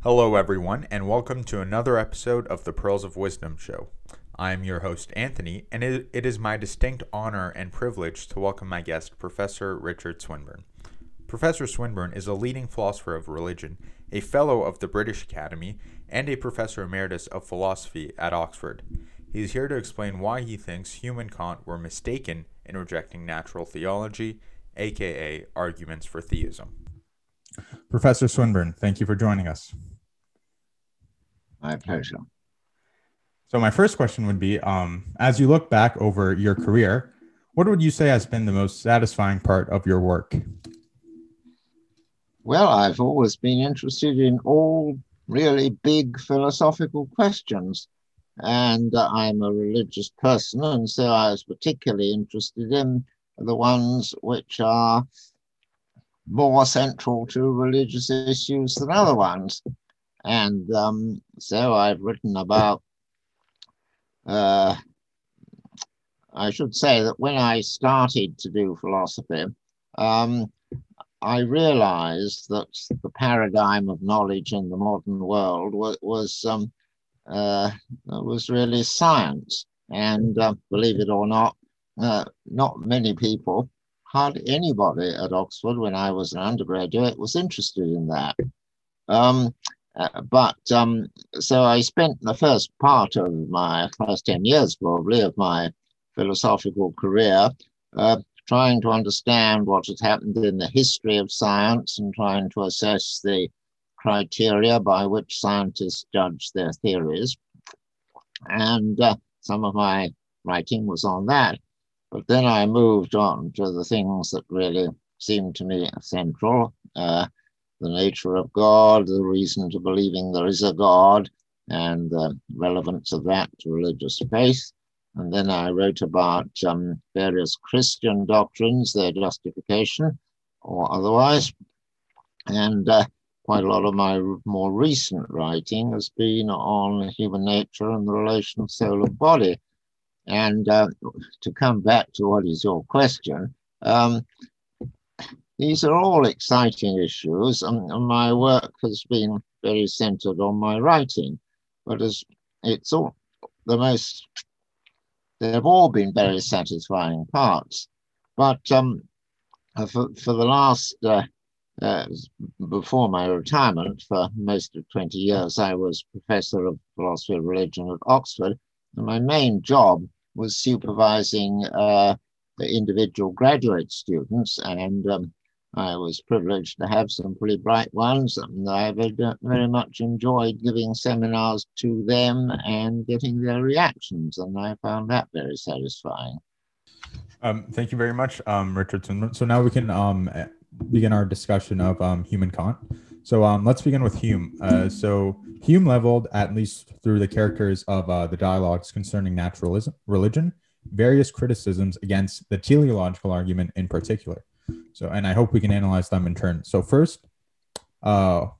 Hello, everyone, and welcome to another episode of the Pearls of Wisdom show. I am your host, Anthony, and it is my distinct honor and privilege to welcome my guest, Professor Richard Swinburne. Professor Swinburne is a leading philosopher of religion, a fellow of the British Academy, and a professor emeritus of philosophy at Oxford. He is here to explain why he thinks Hume and Kant were mistaken in rejecting natural theology, aka arguments for theism. Professor Swinburne, thank you for joining us. My pleasure. So my first question would be, as you look back over your career, what would you say has been the most satisfying part of your work? Well, I've always been interested in all really big philosophical questions, and I'm a religious person, and so I was particularly interested in the ones which are more central to religious issues than other ones. And so I've written about, I should say that when I started to do philosophy, I realized that the paradigm of knowledge in the modern world was really science. And believe it or not many people, hardly anybody at Oxford when I was an undergraduate was interested in that. So I spent the first part of my first 10 years, probably, of my philosophical career trying to understand what had happened in the history of science and trying to assess the criteria by which scientists judge their theories. And some of my writing was on that. But then I moved on to the things that really seemed to me central. The nature of God, the reason to believing there is a God, and the relevance of that to religious faith. And then I wrote about various Christian doctrines, their justification or otherwise. And quite a lot of my more recent writing has been on human nature and the relation of soul and body. And to come back to what is your question, these are all exciting issues, and my work has been very centered on my writing. But it's all they've all been very satisfying parts. But for the last, before my retirement, for most of 20 years, I was professor of philosophy of religion at Oxford, and my main job was supervising the individual graduate students, and I was privileged to have some pretty bright ones, and I very much enjoyed giving seminars to them and getting their reactions, and I found that very satisfying. Thank you very much, Richardson. So now we can begin our discussion of Hume and Kant. So let's begin with Hume. So Hume leveled, at least through the characters of the dialogues concerning naturalism, religion, various criticisms against the teleological argument in particular. So, and I hope we can analyze them in turn. So first, has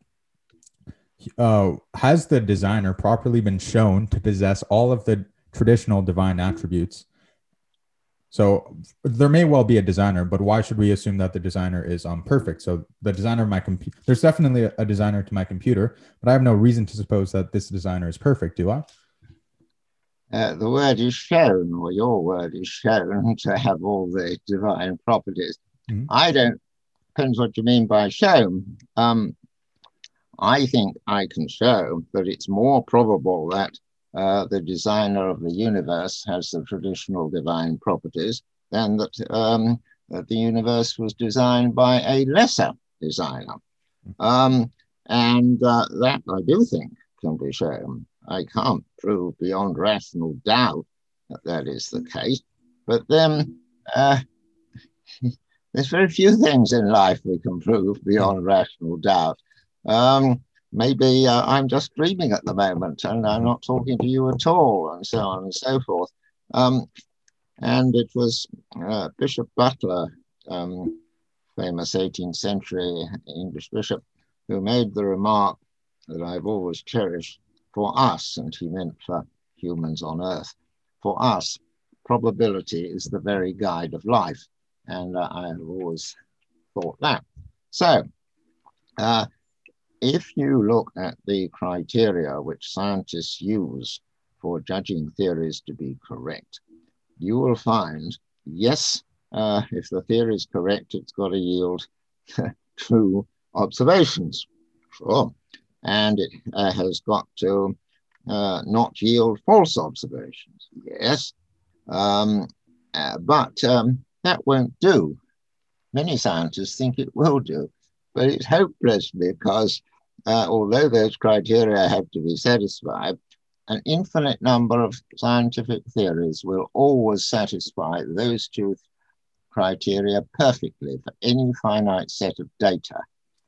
the designer properly been shown to possess all of the traditional divine attributes? So there may well be a designer, but why should we assume that the designer is perfect? So the designer of my computer, there's definitely a designer to my computer, but I have no reason to suppose that this designer is perfect, do I? The word is shown, or your word is shown to have all the divine properties. Mm-hmm. I don't, depends what you mean by shown. I think I can show that it's more probable that the designer of the universe has the traditional divine properties than that the universe was designed by a lesser designer. And that I do think can be shown. I can't prove beyond rational doubt that that is the case. But then there's very few things in life we can prove beyond rational doubt. Maybe I'm just dreaming at the moment and I'm not talking to you at all, and so on and so forth. And it was Bishop Butler, famous 18th century English bishop, who made the remark that I've always cherished: for us, and he meant for humans on earth, for us, probability is the very guide of life. And I have always thought that. So if you look at the criteria which scientists use for judging theories to be correct, you will find, yes, if the theory is correct, it's got to yield true observations. Sure. And it has got to not yield false observations. Yes. But that won't do. Many scientists think it will do, but it's hopeless because although those criteria have to be satisfied, an infinite number of scientific theories will always satisfy those two criteria perfectly for any finite set of data.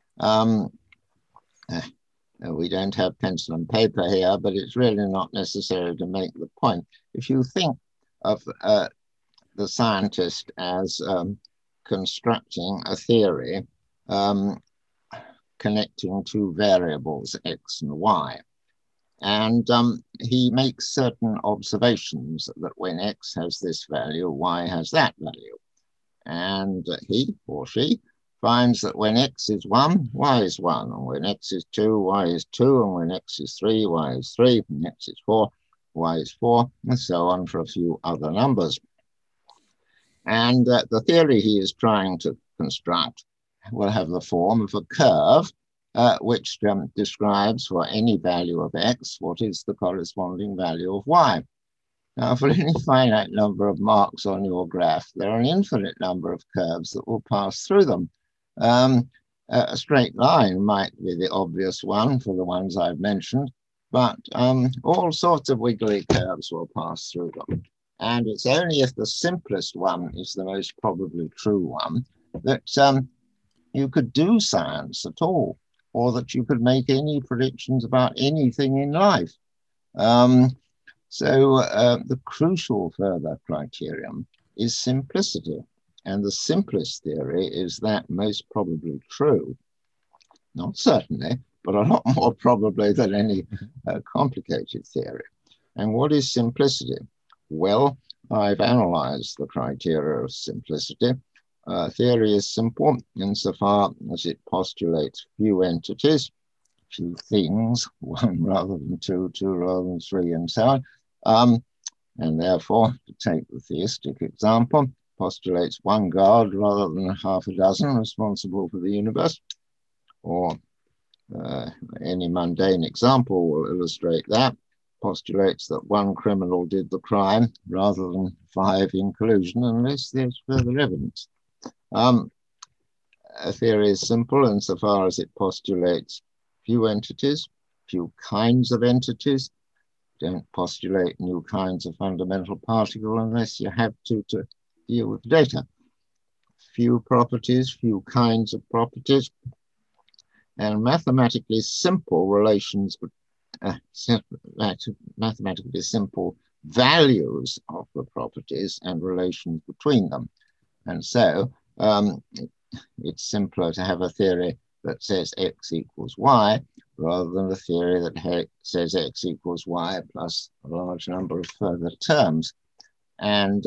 We don't have pencil and paper here, but it's really not necessary to make the point. If you think of the scientist as constructing a theory connecting two variables, x and y, and he makes certain observations that when x has this value, y has that value. And he or she finds that when x is 1, y is 1, and when x is 2, y is 2, and when x is 3, y is 3, and x is 4, y is 4, and so on for a few other numbers. And the theory he is trying to construct will have the form of a curve which describes for any value of x what is the corresponding value of y. Now, for any finite number of marks on your graph, there are an infinite number of curves that will pass through them. A straight line might be the obvious one for the ones I've mentioned, but all sorts of wiggly curves will pass through them. And it's only if the simplest one is the most probably true one that you could do science at all, or that you could make any predictions about anything in life. So the crucial further criterion is simplicity. And the simplest theory is that most probably true. Not certainly, but a lot more probably than any complicated theory. And what is simplicity? Well, I've analyzed the criteria of simplicity. Theory is simple insofar as it postulates few entities, few things, one rather than two, two rather than three, and so on. And therefore, to take the theistic example, postulates one God rather than half a dozen responsible for the universe. Or any mundane example will illustrate that. Postulates that one criminal did the crime rather than 5 in collusion, unless there's further evidence. A theory is simple insofar as it postulates few entities, few kinds of entities. Don't postulate new kinds of fundamental particle unless you have to deal with data. Few properties, few kinds of properties, and mathematically simple relations, mathematically simple values of the properties and relations between them. And so it's simpler to have a theory that says x equals y rather than a theory that says x equals y plus a large number of further terms. And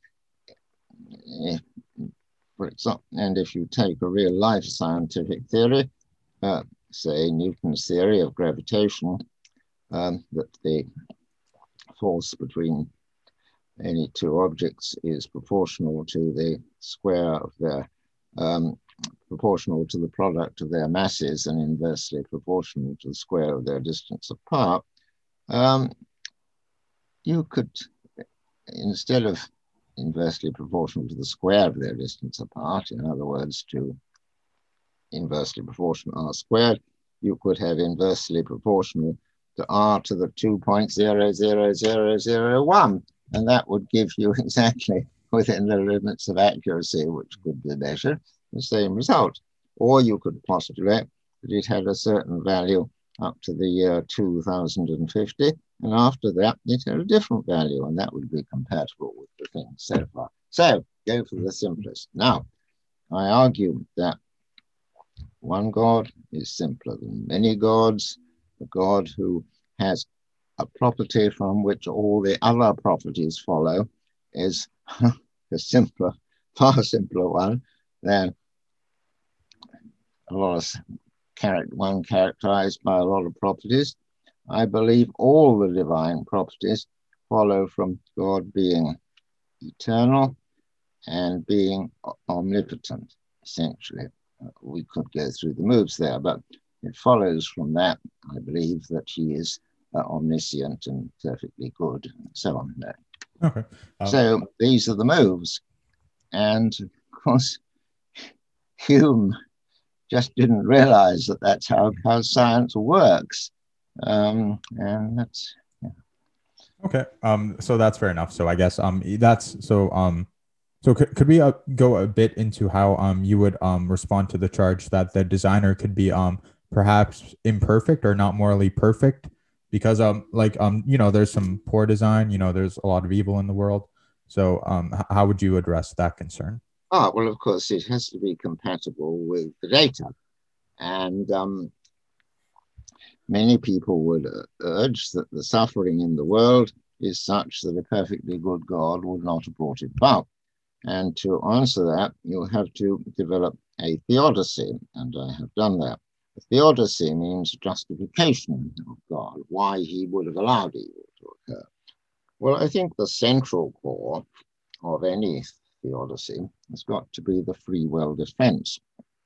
for example, and if you take a real life scientific theory, say Newton's theory of gravitation, that the force between any two objects is proportional to the square of their, proportional to the product of their masses and inversely proportional to the square of their distance apart, you could, instead of inversely proportional to the square of their distance apart, in other words, to inversely proportional r squared, you could have inversely proportional to r to the 2.00001. And that would give you exactly within the limits of accuracy, which could be measured, the same result. Or you could postulate that it had a certain value up to the year 2050, and after that, it had a different value, and that would be compatible with the things so far. So, go for the simplest. Now, I argue that one God is simpler than many gods. The God who has a property from which all the other properties follow is a simpler, far simpler one than a lot of one characterized by a lot of properties. I believe all the divine properties follow from God being eternal and being omnipotent, essentially. We could go through the moves there, but it follows from that, I believe, that he is omniscient and perfectly good, and so on. Okay. So these are the moves. And of course, Hume just didn't realize that that's how science works. And that's, yeah. Okay. So that's fair enough. So I guess that's so could we go a bit into how you would respond to the charge that the designer could be perhaps imperfect or not morally perfect? Because there's some poor design, there's a lot of evil in the world. So how would you address that concern? Well, of course, it has to be compatible with the data. And many people would urge that the suffering in the world is such that a perfectly good God would not have brought it about. And to answer that, you'll have to develop a theodicy, and I have done that. A theodicy means justification of God, why he would have allowed evil to occur. Well, I think the central core of any theodicy has got to be the free will defense.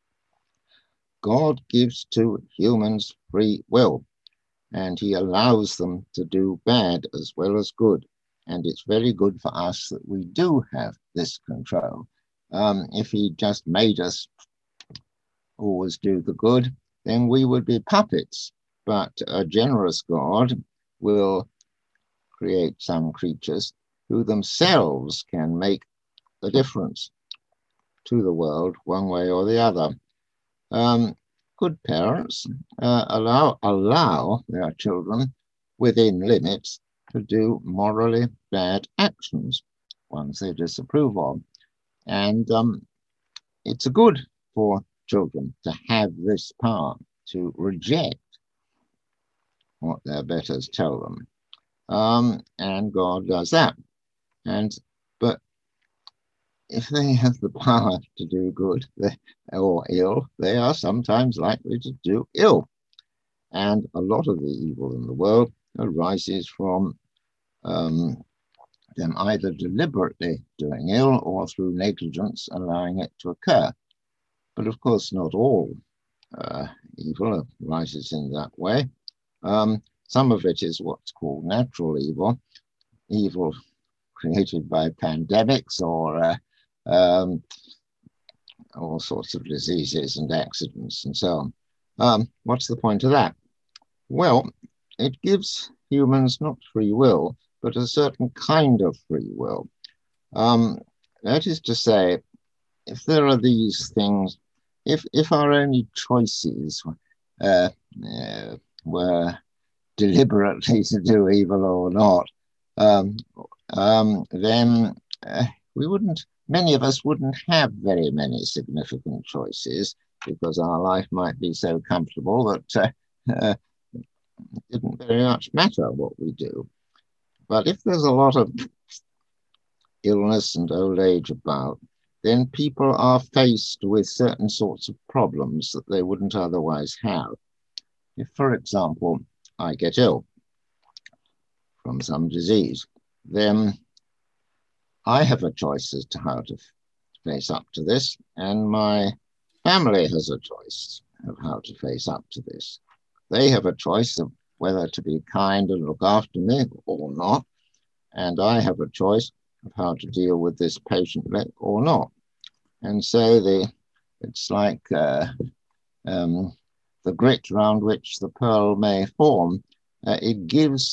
God gives to humans free will, and he allows them to do bad as well as good. And it's very good for us that we do have this control. If he just made us always do the good, then we would be puppets. But a generous God will create some creatures who themselves can make a difference to the world one way or the other. Good parents allow their children within limits to do morally bad actions, ones they disapprove of. And it's good for children to have this power to reject what their betters tell them. And God does that. But if they have the power to do good or ill, they are sometimes likely to do ill. And a lot of the evil in the world arises from them either deliberately doing ill or through negligence allowing it to occur. But of course, not all evil arises in that way. Some of it is what's called natural evil, evil created by pandemics or all sorts of diseases and accidents and so on. What's the point of that? Well, it gives humans not free will, but a certain kind of free will. That is to say, if there are these things, if our only choices were deliberately to do evil or not, then many of us wouldn't have very many significant choices because our life might be so comfortable that it didn't very much matter what we do. But if there's a lot of illness and old age about, then people are faced with certain sorts of problems that they wouldn't otherwise have. If, for example, I get ill from some disease, then I have a choice as to how to face up to this, and my family has a choice of how to face up to this. They have a choice of whether to be kind and look after me or not, and I have a choice of how to deal with this patiently or not. And so it's like the grit round which the pearl may form. It gives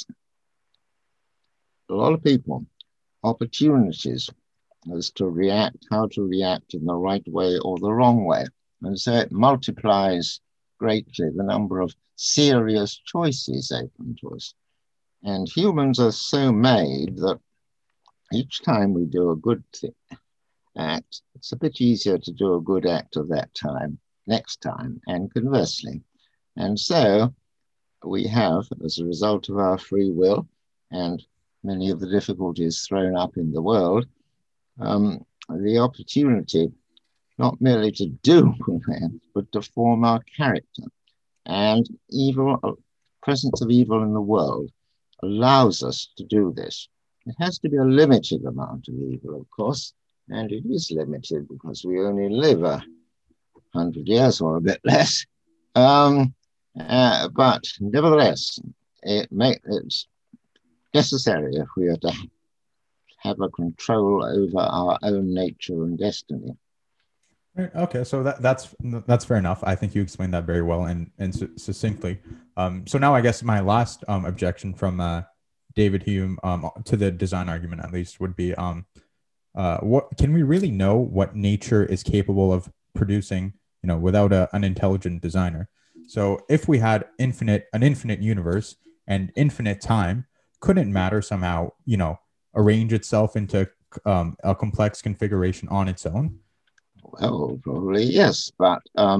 a lot of people opportunities as to how to react in the right way or the wrong way. And so it multiplies greatly the number of serious choices open to us. And humans are so made that each time we do a good act, it's a bit easier to do a good act of that time next time, and conversely. And so we have, as a result of our free will and many of the difficulties thrown up in the world, the opportunity not merely to do good acts, but to form our character. And presence of evil in the world allows us to do this. It has to be a limited amount of evil, of course, and it is limited because we only live 100 years or a bit less. But nevertheless, it's necessary if we are to have a control over our own nature and destiny. Right. Okay, so that's fair enough. I think you explained that very well and succinctly. So now I guess my last objection from David Hume to the design argument at least would be what can we really know what nature is capable of producing, without an intelligent designer? So if we had an infinite universe and infinite time, couldn't matter somehow, arrange itself into a complex configuration on its own? Well, probably yes, but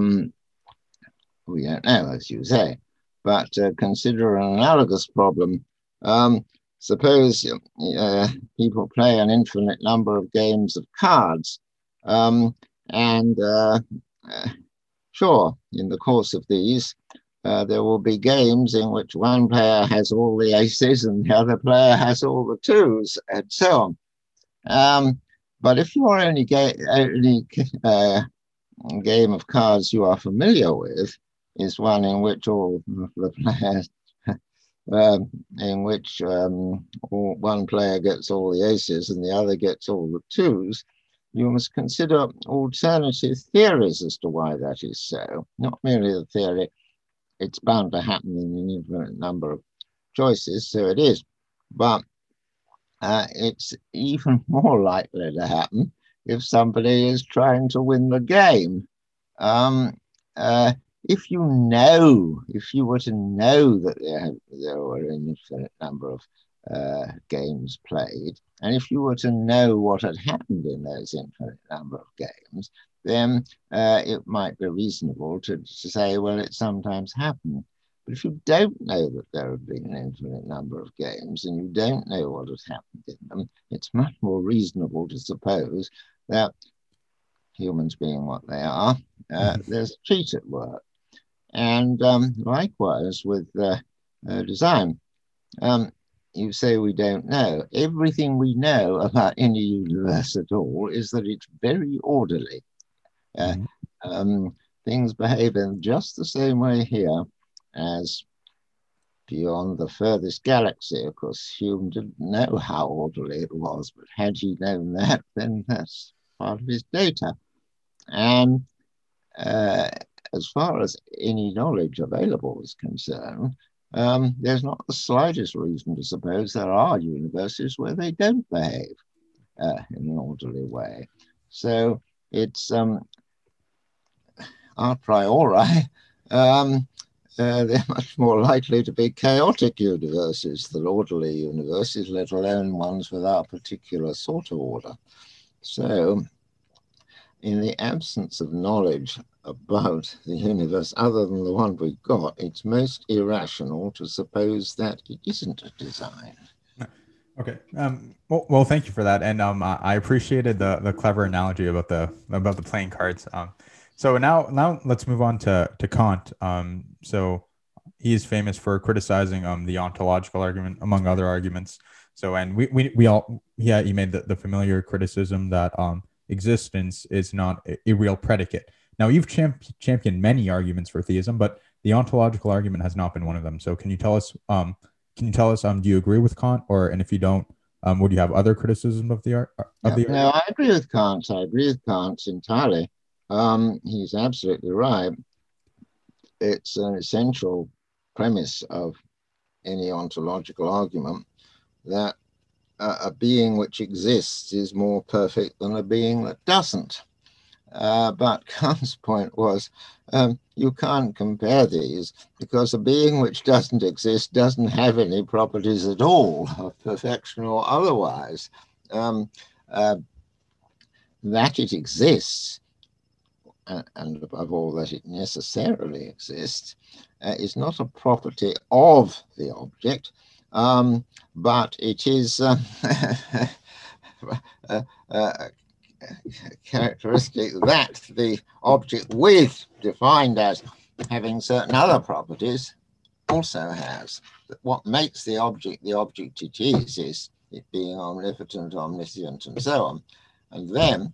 we don't know, as you say. But consider an analogous problem. Suppose people play an infinite number of games of cards, and sure, in the course of these, there will be games in which one player has all the aces and the other player has all the twos, and so on. But if your only game of cards you are familiar with is one in which all the players, in which one player gets all the aces and the other gets all the twos, you must consider alternative theories as to why that is so. Not merely the theory, it's bound to happen in an infinite number of choices, so it is. But it's even more likely to happen if somebody is trying to win the game. If you were to know that there were an infinite number of games played, and if you were to know what had happened in those infinite number of games, then it might be reasonable to say, well, it sometimes happened. But if you don't know that there have been an infinite number of games and you don't know what has happened in them, it's much more reasonable to suppose that humans being what they are, there's a cheat at work. And likewise with design. You say we don't know. Everything we know about any universe at all is that it's very orderly. Things behave in just the same way here as beyond the furthest galaxy. Of course, Hume didn't know how orderly it was, but had he known that, then that's part of his data. And as far as any knowledge available is concerned, there's not the slightest reason to suppose there are universes where they don't behave in an orderly way. So it's a priori, they're much more likely to be chaotic universes than orderly universes, let alone ones without a particular sort of order. So, in the absence of knowledge about the universe other than the one we've got, it's most irrational to suppose that it isn't a design. Okay. Well, thank you for that, and I appreciated the clever analogy about the playing cards. So now let's move on to Kant. So he is famous for criticizing the ontological argument, among other arguments. So, and we all, he made the familiar criticism that existence is not a real predicate. Now, you've championed many arguments for theism, but the ontological argument has not been one of them. So can you tell us, do you agree with Kant, and if you don't, would you have other criticism of the art? No, I agree with Kant. I agree with Kant entirely. He's absolutely right. It's an essential premise of any ontological argument that a being which exists is more perfect than a being that doesn't. But Kant's point was you can't compare these because a being which doesn't exist doesn't have any properties at all, of perfection or otherwise. That it exists, and above all that it necessarily exists, is not a property of the object, but it is characteristic that the object with defined as having certain other properties, also has. What makes the object it is it being omnipotent, omniscient, and so on. And then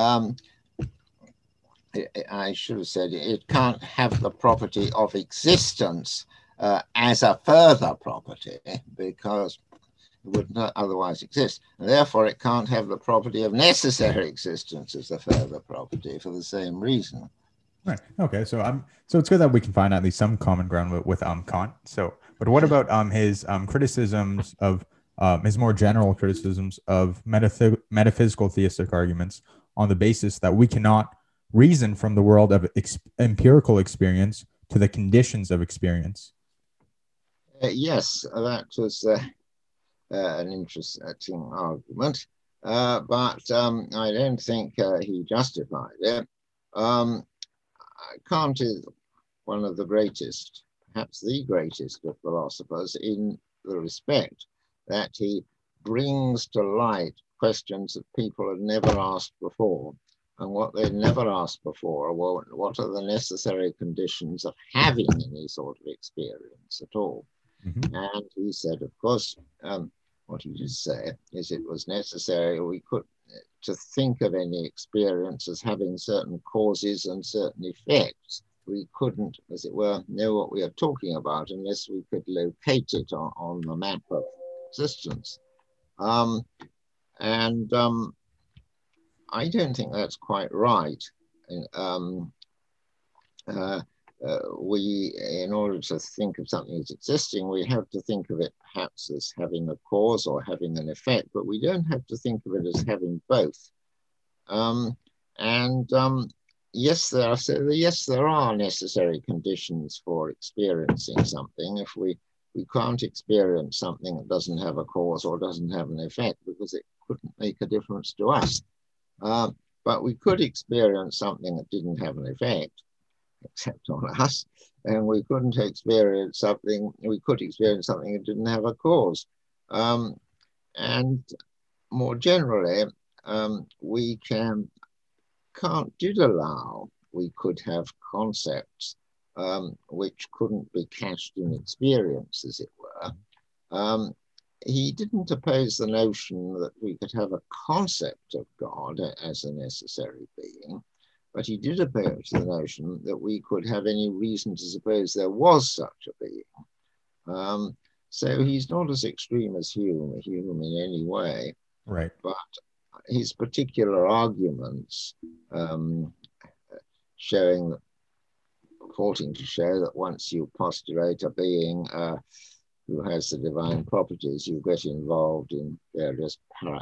I should have said it can't have the property of existence as a further property, because it would not otherwise exist. And therefore, it can't have the property of necessary existence as a further property for the same reason. Right. Okay. So it's good that we can find at least some common ground with Kant. So, but what about his criticisms of his more general criticisms of metaphysical theistic arguments on the basis that we cannot reason from the world of empirical experience to the conditions of experience? Yes, that was an interesting argument, but I don't think he justified it. Kant is one of the greatest, perhaps the greatest of philosophers, in the respect that he brings to light questions that people had never asked before. And what they'd never asked before were what are the necessary conditions of having any sort of experience at all. Mm-hmm. And he said, of course, what he did say is it was necessary to think of any experience as having certain causes and certain effects. We couldn't, as it were, know what we are talking about unless we could locate it on the map of existence. I don't think that's quite right. We, in order to think of something as existing, we have to think of it perhaps as having a cause or having an effect, but we don't have to think of it as having both. Yes, there are necessary conditions for experiencing something. If we can't experience something that doesn't have a cause or doesn't have an effect, because it couldn't make a difference to us. But we could experience something that didn't have an effect, except on us, and we couldn't experience something. We could experience something that didn't have a cause, and more generally, Kant did allow we could have concepts which couldn't be cached in experience, as it were. He didn't oppose the notion that we could have a concept of God as a necessary being, but he did oppose the notion that we could have any reason to suppose there was such a being. So he's not as extreme as Hume in any way. Right. But his particular arguments purporting to show that once you postulate a being who has the divine properties, you get involved in various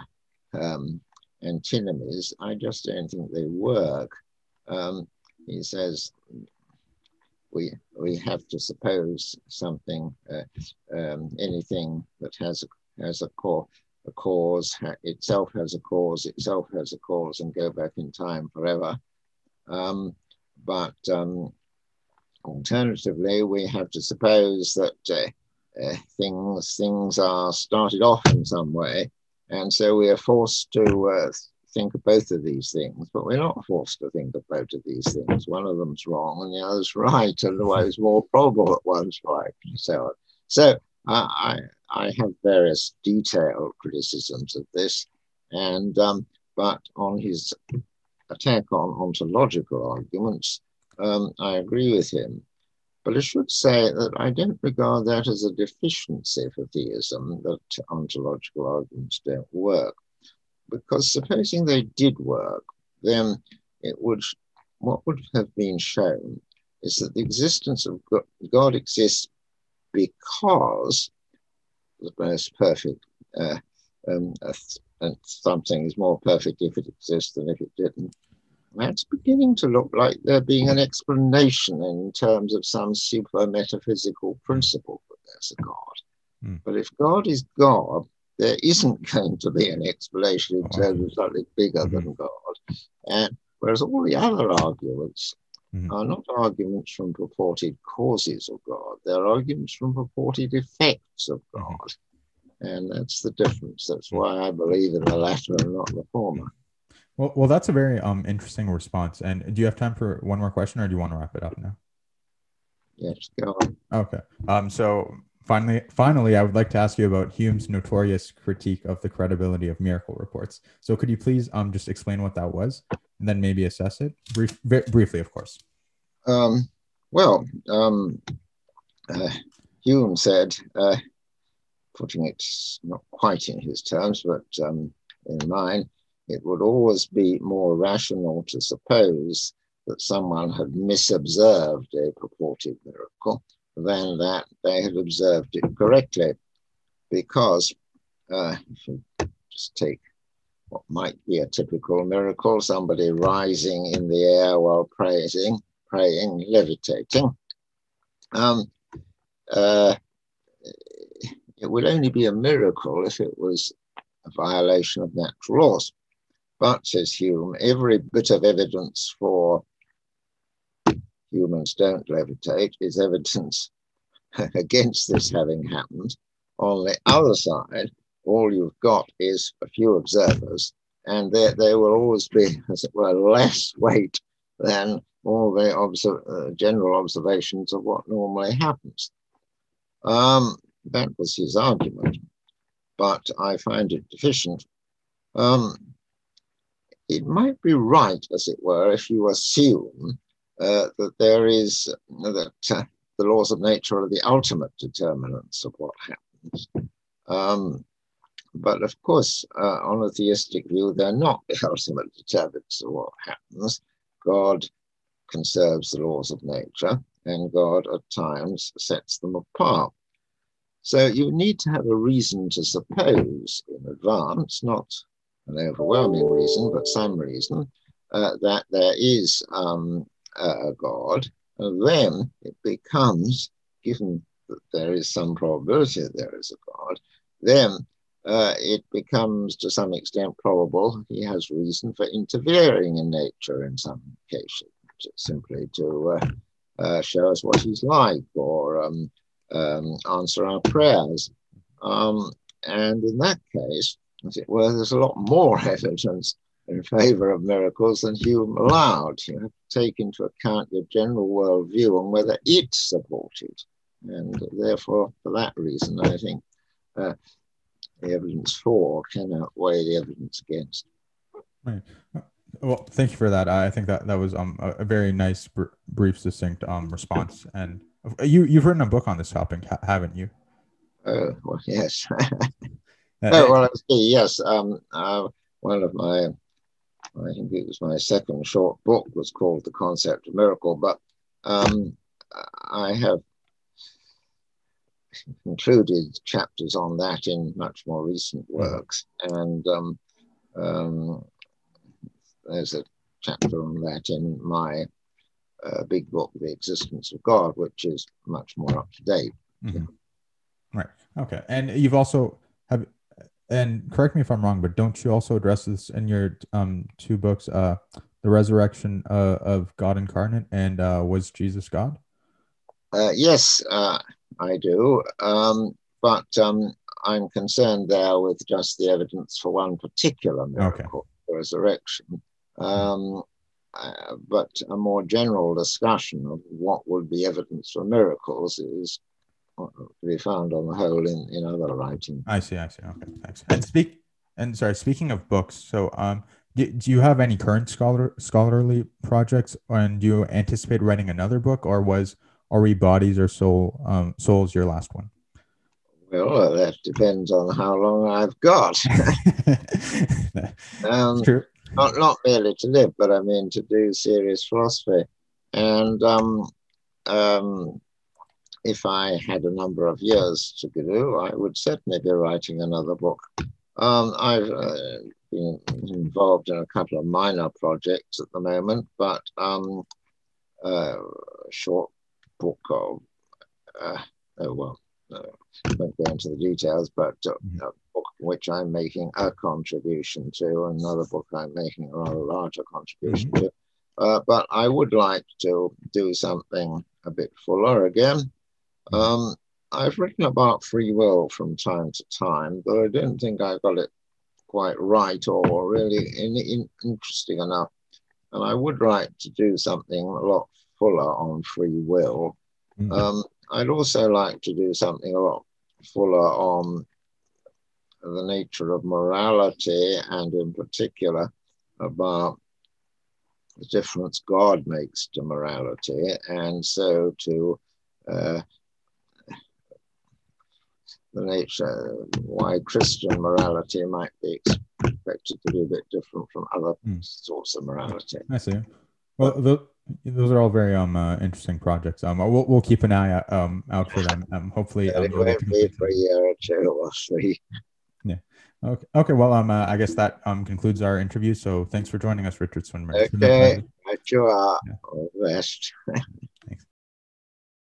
antinomies. I just don't think they work. He says we have to suppose something, anything that has a cause itself has a cause, and go back in time forever. But alternatively, we have to suppose that things are started off in some way, and so we are forced to think of both of these things, but we're not forced to think of both of these things. One of them's wrong and the other's right, and it's more probable that one's right, and so on. So I have various detailed criticisms of this, and but on his attack on ontological arguments, I agree with him. But I should say that I don't regard that as a deficiency for theism, that ontological arguments don't work. Because supposing they did work, then what would have been shown is that the existence of God exists because the most perfect, something is more perfect if it exists than if it didn't. That's beginning to look like there being an explanation in terms of some super metaphysical principle that there's a God. But if God is God, there isn't going to be an explanation in terms of something bigger than God. And whereas all the other arguments are not arguments from purported causes of God, they're arguments from purported effects of God. And that's the difference. That's why I believe in the latter and not the former. Well, that's a very interesting response. And do you have time for one more question, or do you want to wrap it up now? Yes, go on. Okay. So finally, I would like to ask you about Hume's notorious critique of the credibility of miracle reports. So could you please just explain what that was, and then maybe assess it briefly, of course. Um, well, Hume said, putting it not quite in his terms, but in mine, it would always be more rational to suppose that someone had misobserved a purported miracle than that they had observed it correctly. Because if you just take what might be a typical miracle, somebody rising in the air while praying, levitating, it would only be a miracle if it was a violation of natural laws. But, says Hume, every bit of evidence for humans don't levitate is evidence against this having happened. On the other side, all you've got is a few observers, and there will always be, as it were, less weight than all the general observations of what normally happens. That was his argument, but I find it deficient. It might be right, as it were, if you assume that there is that the laws of nature are the ultimate determinants of what happens. But of course, on a theistic view, they're not the ultimate determinants of what happens. God conserves the laws of nature, and God at times sets them apart. So you need to have a reason to suppose in advance, not an overwhelming reason, but some reason, that there is a God. And then it becomes, given that there is some probability that there is a God, then it becomes to some extent probable he has reason for interfering in nature in some cases, simply to show us what he's like, or answer our prayers. And in that case, as it were, there's a lot more evidence in favor of miracles than Hume allowed. You have to take into account your general worldview and whether it's supported. And therefore, for that reason, I think the evidence for can outweigh the evidence against. Right. Well, thank you for that. I think that was a very nice, brief, succinct response. And you've written a book on this topic, haven't you? Oh, well, yes. Oh, well, let's see. Yes. One of my, I think it was my second short book, was called The Concept of Miracle. But I have included chapters on that in much more recent works. And there's a chapter on that in my big book, The Existence of God, which is much more up to date. Mm-hmm. Right. Okay. And you've also and correct me if I'm wrong, but don't you also address this in your two books, The Resurrection of God Incarnate and Was Jesus God? Yes, I do. But I'm concerned there with just the evidence for one particular miracle, the resurrection. But a more general discussion of what would be evidence for miracles is to be found on the whole in other writing. I see. Okay, thanks. And speaking of books, so do you have any current scholarly projects, and do you anticipate writing another book, or was Are We Bodies or Souls your last one? Well, that depends on how long I've got. True. Not merely to live, but I mean to do serious philosophy. And if I had a number of years to do, I would certainly be writing another book. I've been involved in a couple of minor projects at the moment, but a short book of, I won't go into the details, but a book which I'm making a contribution to, another book I'm making a rather larger contribution to. But I would like to do something a bit fuller again. I've written about free will from time to time, but I don't think I got it quite right or really interesting enough. And I would like to do something a lot fuller on free will. I'd also like to do something a lot fuller on the nature of morality, and in particular about the difference God makes to morality, and so to the nature why Christian morality might be expected to be a bit different from other sorts of morality. I see. Well, those are all very interesting projects. We'll keep an eye out for them. Hopefully, It you'll get won't to be complete for a them. year or two or three. Yeah. Okay. Okay. Well, I guess that concludes our interview. So thanks for joining us, Richard Swinburne. It's been a Okay, pleasure. right you are. Yeah. All the best.